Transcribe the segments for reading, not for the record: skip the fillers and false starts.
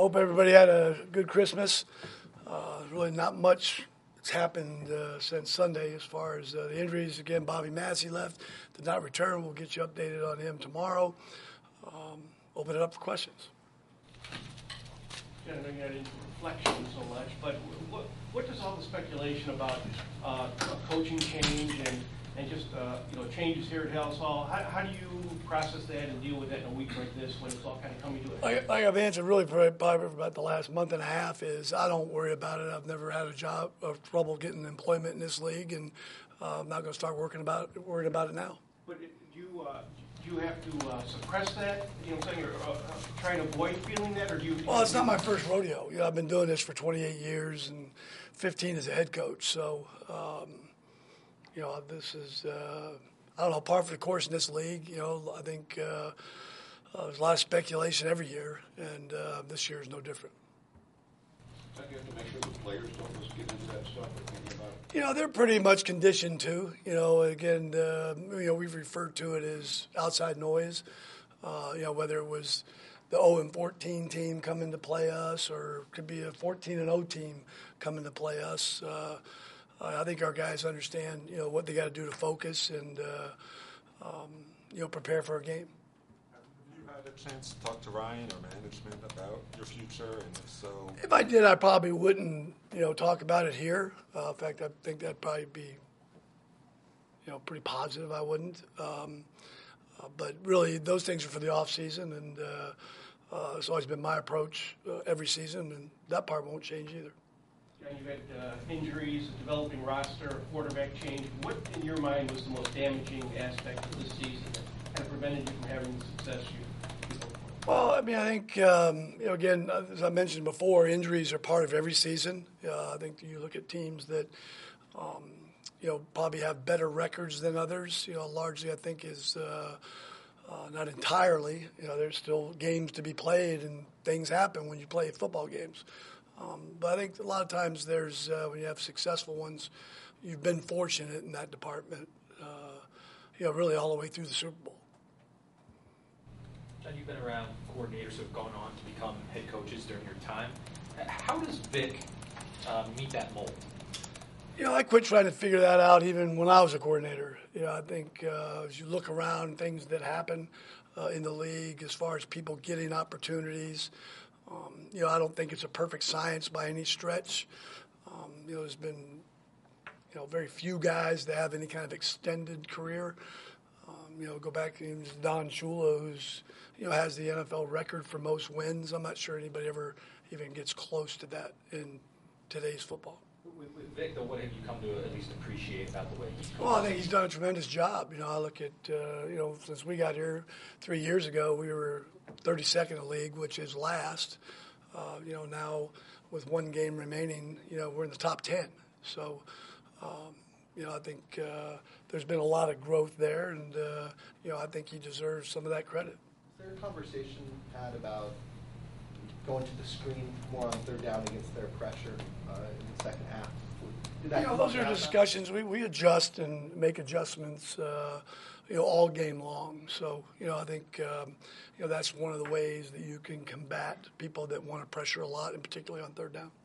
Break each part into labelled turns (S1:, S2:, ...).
S1: hope everybody had a good Christmas. Really not much that's happened since Sunday as far as the injuries. Again, Bobby Massey left, did not return. We'll get you updated on him tomorrow. Open it up for questions.
S2: I know you're not into reflection so much, but what does all the speculation about a coaching change and just changes here at Halas Hall, how do you process that and deal with that in a week like this when it's all kind of coming to it?
S1: Like I've answered really probably for about the last month and a half is I don't worry about it. I've never had a job of trouble getting employment in this league, and I'm not going to start worrying about it now.
S2: But do you have to suppress that? You know what I'm saying? Or try to avoid feeling that, or do you?
S1: Well, it's not my first rodeo. I've been doing this for 28 years and 15 as a head coach. So, this is I don't know, par for the course in this league. I think there's a lot of speculation every year, and this year is no different.
S3: So you have to make sure the players don't just get into that stuff or thinking about it.
S1: They're pretty much conditioned to. Again, we've referred to it as outside noise. Whether it was the 0-14 team coming to play us, or it could be a 14-0 team coming to play us. I think our guys understand, what they got to do to focus and, prepare for a game.
S4: Have you had a chance to talk to Ryan or management about your future, and if so?
S1: If I did, I probably wouldn't, talk about it here. In fact, I think that'd probably be, pretty positive. I wouldn't. But really, those things are for the off season, and it's always been my approach every season, and that part won't change either.
S2: And you've had injuries, a developing roster, a quarterback change. What, in your mind, was the most damaging aspect of this season that kind of prevented you from having the success you hoped for?
S1: Well, I think, again, as I mentioned before, injuries are part of every season. I think you look at teams that, probably have better records than others. Largely, I think, is not entirely. There's still games to be played, and things happen when you play football games. But I think a lot of times there's, when you have successful ones, you've been fortunate in that department, really all the way through the Super Bowl.
S5: John, you've been around coordinators who have gone on to become head coaches during your time. How does Vic meet that mold?
S1: I quit trying to figure that out even when I was a coordinator. I think as you look around, things that happen in the league as far as people getting opportunities, I don't think it's a perfect science by any stretch. There's been, very few guys that have any kind of extended career. Go back to Don Shula, who's, has the NFL record for most wins. I'm not sure anybody ever even gets close to that in today's football.
S5: With Vic, though, what have you come to at least appreciate about the way he's coached?
S1: Well, I think he's done a tremendous job. I look at, since we got here 3 years ago, we were 32nd in the league, which is last. Now with one game remaining, we're in the top 10. So, I think there's been a lot of growth there, and, I think he deserves some of that credit.
S6: Is there a conversation had about going to the screen more on third down against their pressure in the second half?
S1: Those are discussions. We adjust and make adjustments, all game long. So, I think, that's one of the ways that you can combat people that want to pressure a lot, and particularly on third down.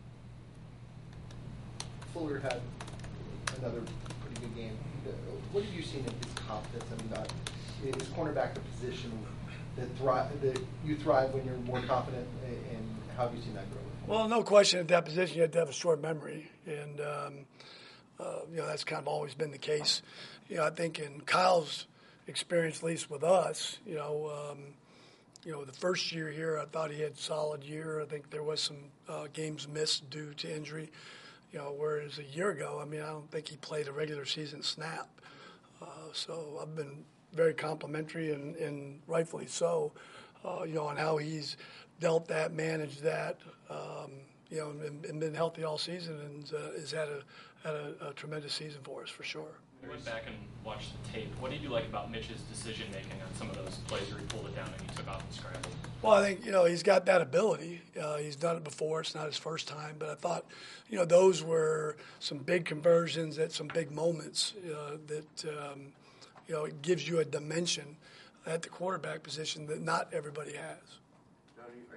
S6: Fuller had another pretty good game. What have you seen in his confidence? Is cornerback a position that you thrive when you're more confident, and how have you seen that grow?
S1: Well, no question at that position you have to have a short memory, and that's kind of always been the case. I think in Kyle's experience, at least with us, the first year here, I thought he had a solid year. I think there was some games missed due to injury. Whereas a year ago, I don't think he played a regular season snap. So I've been very complimentary and rightfully so, on how he's dealt that, managed that, and been healthy all season, and has had a tremendous season for us for sure.
S7: I went back and watched the tape. What did you like about Mitch's decision-making on some of those plays where he pulled it down and he took off and scrambled?
S1: Well, I think, he's got that ability. He's done it before. It's not his first time. But I thought, those were some big conversions at some big moments that, it gives you a dimension at the quarterback position that not everybody has.
S3: Are you surprised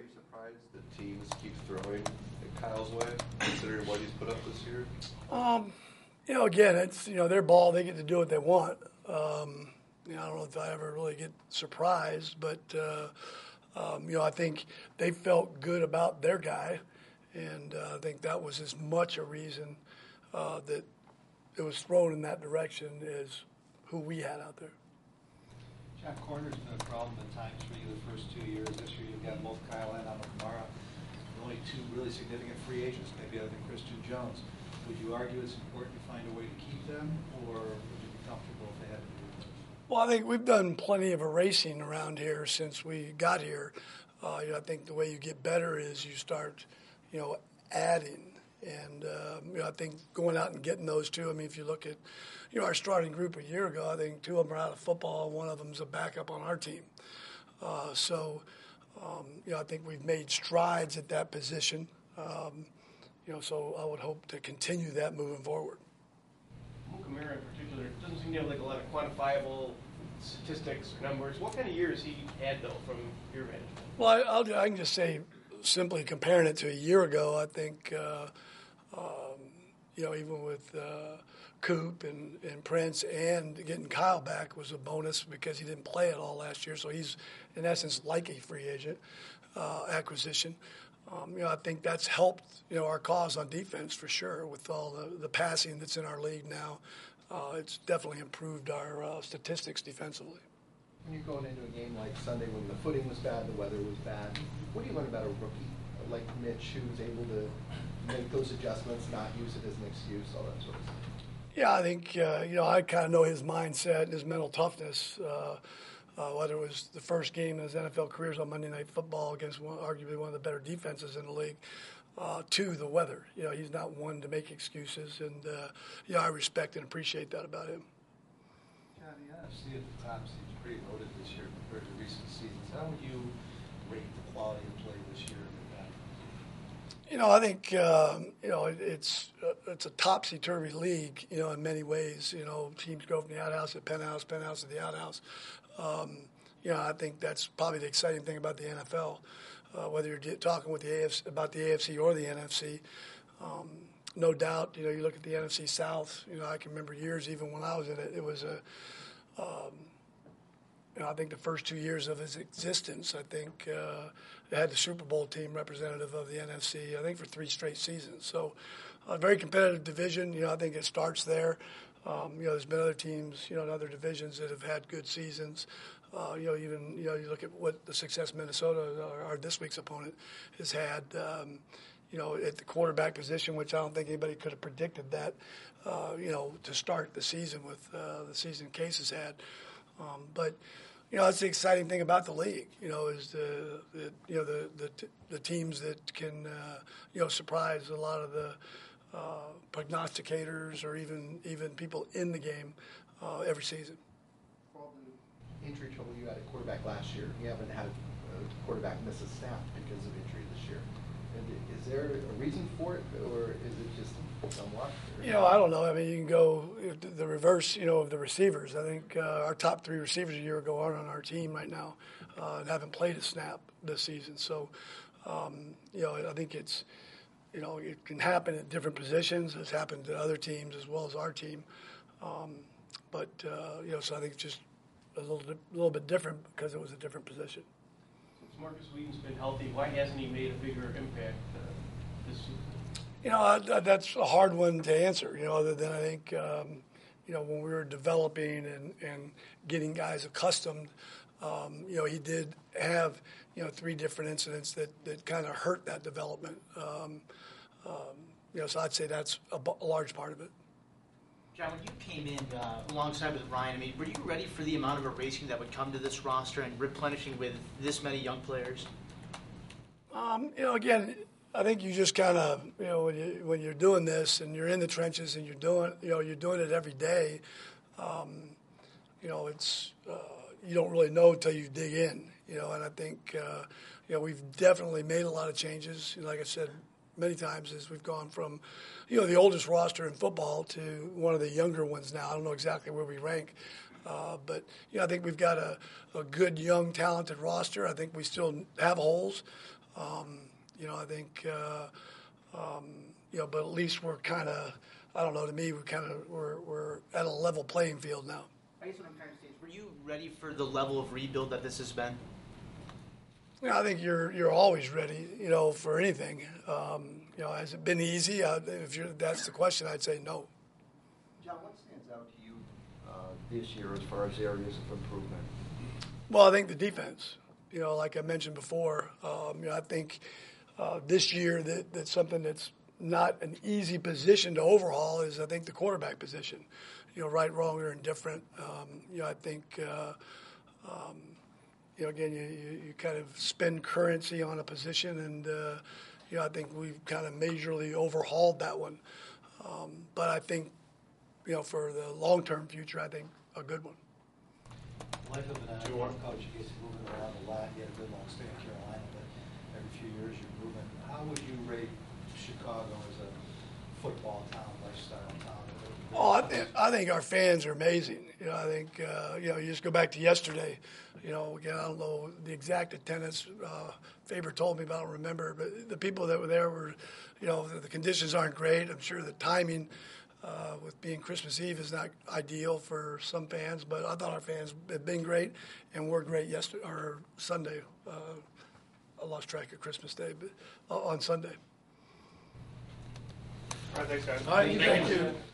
S3: surprised that teams keep throwing at Kyle's way, considering what he's put up this year?
S1: Again, it's their ball. They get to do what they want. I don't know if I ever really get surprised, but I think they felt good about their guy, and I think that was as much a reason that it was thrown in that direction as who we had out there.
S8: John, corner's been a problem at times for you the first 2 years. This year you've got both Kyle and Amukamara. Only two really significant free agents, maybe other than Christian Jones. Would you argue it's important to find a way to keep them, or would you be comfortable if they had to do this?
S1: Well, I think we've done plenty of erasing around here since we got here. I think the way you get better is you start, adding. And, I think going out and getting those two, if you look at, our starting group a year ago, I think two of them are out of football, and one of them is a backup on our team. I think we've made strides at that position. So I would hope to continue that moving forward.
S2: Amukamara in particular doesn't seem to have like a lot of quantifiable statistics or numbers. What kind of year has he had, though, from your vantage point?
S1: Well, I can just say, simply comparing it to a year ago, I think, even with Coop and Prince and getting Kyle back was a bonus because he didn't play at all last year. So he's, in essence, like a free agent acquisition. I think that's helped, our cause on defense for sure with all the passing that's in our league now. It's definitely improved our statistics defensively.
S6: When you're going into a game like Sunday when the footing was bad, the weather was bad, what do you learn about a rookie like Mitch who's able to make those adjustments, not use it as an excuse, all that sort of stuff?
S1: Yeah, I think, I kind of know his mindset and his mental toughness, whether it was the first game in his NFL career on Monday Night Football against arguably one of the better defenses in the league, to the weather. He's not one to make excuses, and, I respect and appreciate that about him.
S8: John, the NFC at the top seems pretty loaded this year compared to recent seasons. How would you rate the quality of play this year?
S1: I think it's a topsy-turvy league. In many ways. Teams go from the outhouse to penthouse, penthouse to the outhouse. I think that's probably the exciting thing about the NFL. Whether you're talking with about the AFC or the NFC, no doubt. You look at the NFC South. I can remember years even when I was in it. It was I think the first 2 years of his existence, I think they had the Super Bowl team representative of the NFC, I think, for 3 straight seasons. So a very competitive division. I think it starts there. There's been other teams, in other divisions that have had good seasons. You look at what the success Minnesota, our this week's opponent, has had, at the quarterback position, which I don't think anybody could have predicted that, to start the season with the season Case has had. But that's the exciting thing about the league. Is the teams that can surprise a lot of the prognosticators or even people in the game every season.
S6: For all the injury trouble you had at quarterback last year, you haven't had a quarterback miss a snap because of injury this year. Is there a reason for it, or is it just some luck?
S1: I don't know. You can go the reverse, of the receivers. I think our top 3 receivers a year ago aren't on our team right now and haven't played a snap this season. So, I think it's, it can happen at different positions. It's happened to other teams as well as our team. So I think it's just a little bit different because it was a different position.
S2: Since Marcus Wheaton's been healthy, why hasn't he made a bigger impact this season?
S1: That's a hard one to answer, other than I think, when we were developing and getting guys accustomed, he did have, 3 different incidents that kind of hurt that development. So I'd say that's a large part of it.
S9: John, when you came in alongside with Ryan, were you ready for the amount of erasing that would come to this roster and replenishing with this many young players?
S1: Again, I think you just kind of, when you're doing this and you're in the trenches and you're doing it every day, it's you don't really know until you dig in, and I think, we've definitely made a lot of changes. Like I said many times, as we've gone from, the oldest roster in football to one of the younger ones now. I don't know exactly where we rank, but, I think we've got a good, young, talented roster. I think we still have holes. You know, I think, you know, but at least we're kind of, I don't know, to me, we're at a level playing field now.
S9: I guess what I'm trying to say is, were you ready for the level of rebuild that this has been?
S1: Yeah, I think you're always ready, you know, for anything. You know, has it been easy? That's the question, I'd say no.
S6: John, what stands out to you this year as far as areas of improvement?
S1: Well, I think the defense. You know, like I mentioned before, you know, I think this year that's something that's not an easy position to overhaul is, I think, the quarterback position. You know, right, wrong, or indifferent. You know, I think, you know, again, you kind of spend currency on a position, and, you know, I think we've kind of majorly overhauled that one. But I think, you know, for the long-term future, I think a good one.
S8: Life of an NFL coach, you get to moving around a lot. You had a good long stay in Carolina, but every few years you're moving. How would you rate Chicago as a football town, lifestyle town?
S1: Oh, I think our fans are amazing. You know, I think, you know, you just go back to yesterday. You know, again, I don't know the exact attendance. Faber told me, but I don't remember. But the people that were there were, you know, the conditions aren't great. I'm sure the timing with being Christmas Eve is not ideal for some fans. But I thought our fans have been great and were great yesterday or Sunday. I lost track of Christmas Day, but on Sunday.
S2: All right, thanks, guys.
S1: All right, thank you.